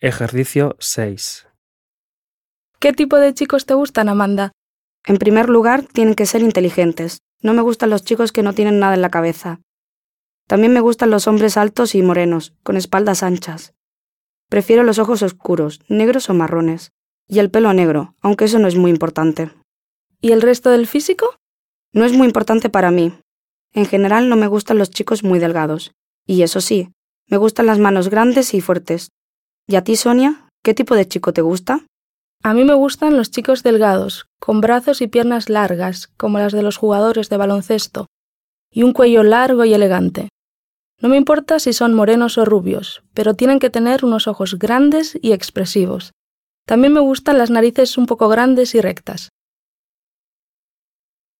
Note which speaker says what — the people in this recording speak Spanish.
Speaker 1: Ejercicio 6.
Speaker 2: ¿Qué tipo de chicos te gustan, Amanda?
Speaker 3: En primer lugar, tienen que ser inteligentes. No me gustan los chicos que no tienen nada en la cabeza. También me gustan los hombres altos y morenos, con espaldas anchas. Prefiero los ojos oscuros, negros o marrones, y el pelo negro, aunque eso no es muy importante.
Speaker 2: ¿Y el resto del físico?
Speaker 3: No es muy importante para mí. En general no me gustan los chicos muy delgados. Y eso sí, me gustan las manos grandes y fuertes. ¿Y a ti, Sonia? ¿Qué tipo de chico te gusta?
Speaker 2: A mí me gustan los chicos delgados, con brazos y piernas largas, como las de los jugadores de baloncesto, y un cuello largo y elegante. No me importa si son morenos o rubios, pero tienen que tener unos ojos grandes y expresivos. También me gustan las narices un poco grandes y rectas.